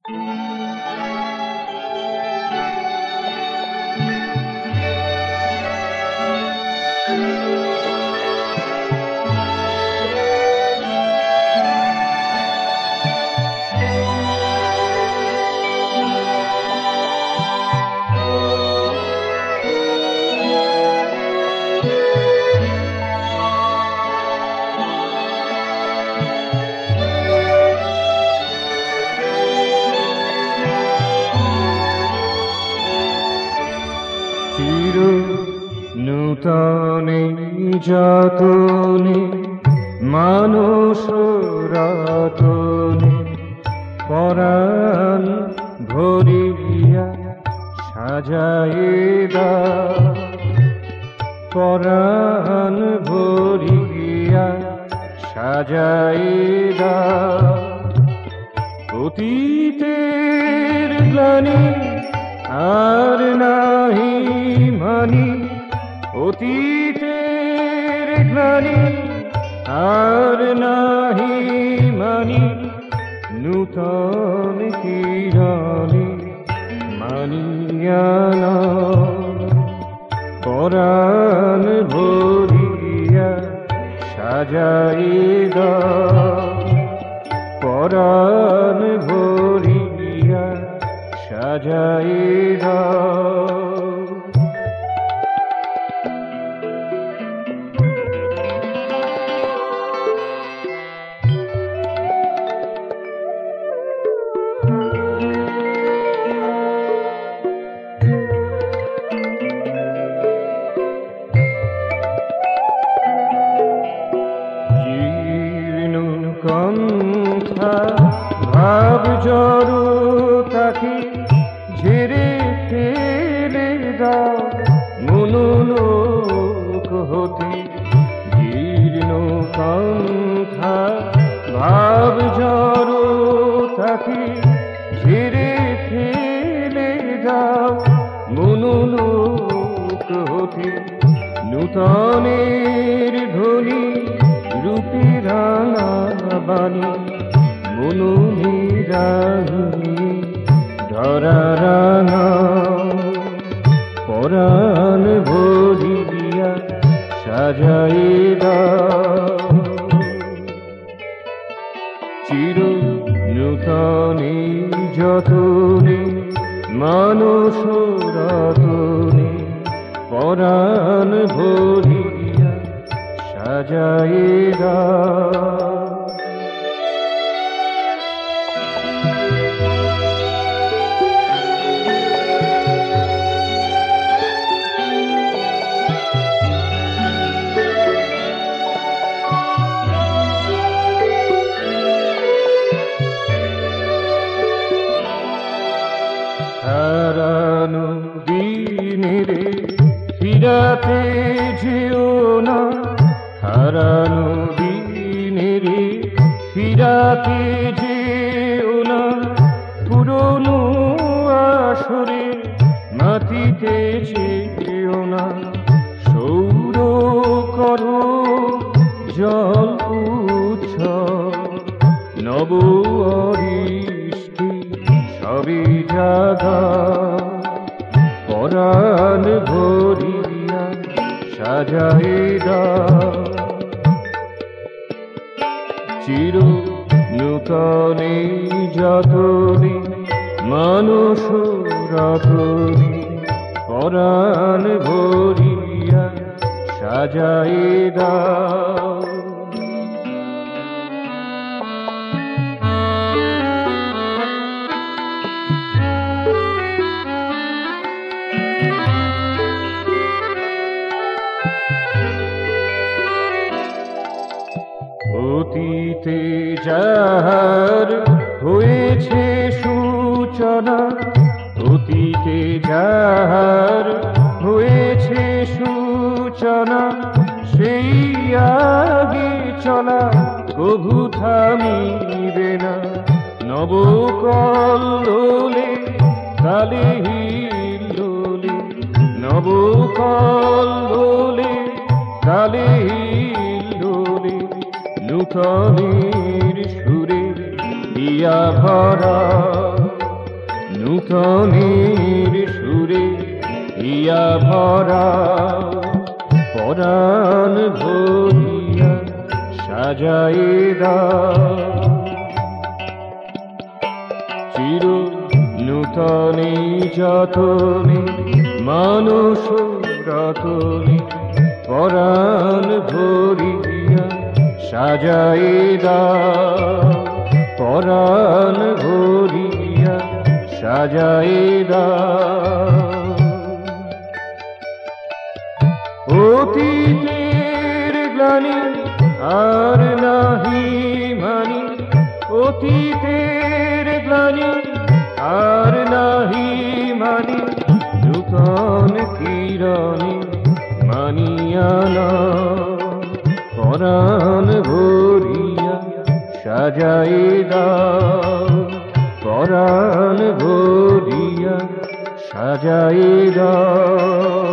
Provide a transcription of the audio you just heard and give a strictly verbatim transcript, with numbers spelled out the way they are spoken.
চির নূতনে যতনে মানুষ রতনে পরাণ ভরিয়া সাজাইদা পরাণ ভরিয়া সাজাইদা অতীতের গ্লানি আর নাহি মানি অতীতের গ্লানি আর নাহি মানি নূতন কিরণে মানিয়ান পরাণ ভরিয়া সাজাইদা পরাণ ভরিয়া সাজাইদা কণ্ঠা ভাব জড়ো তাকে ঝেড়ে ফেলে দাও মনোলোক হতে জীর্ণ কণ্ঠা ভাব জড়ো তাকে ঝেড়ে ফেলে দাও মনোলোক হতে নূতনের ধ্বনি রূপে রাঙা বাণী মনোনিরাহি ধরা রাঙা পরাণ ভরিয়া সাজাইদা চির নূতনে যতনে মানুষ রতনে পরাণ ভরিয়া সাজাইদা হারানো দিনেরে ফিরাতে যেও না হারানো দিনেরে ফিরাতে যেও না পুরনো আসরে মাটিতে যেও না সৌর করো জল উচ্ছল নব অরিষ্টি সবে জাগা পরাণ ভরিয়া সাজাইদা চির নূতনে যতনে মানুষ রতনে পরাণ ভরিয়া সাজাইদা অতীতে যাহার হয়েছে সূচনা অতীতে যাহার হয়েছে সূচনা সেই আগে চলা কভু থামিবে না নবকল্লোলে কালে হিল্লোলে নবকল্লোলে কালে হিল্লোলে নূতনের সুরে দিয়া ভরা নূতনের সুরে ইয়া ভরা পরাণ ভরিয়া সাজায়ে দাও চির নূতনে যতনে মানুষ রতনে পরাণ ভরিয়া সাজায়ে দাও পরাণ ভরিয়া সাজায়ে দাও অতীতের গ্লানি আর নাহি মানি অতীতের গ্লানি আর নাহি মানি নূতন কিরণে মানিয়া নাও পরাণ ভরিয়া সাজায়ে দাও পরাণ ভরিয়া সাজায়ে দাও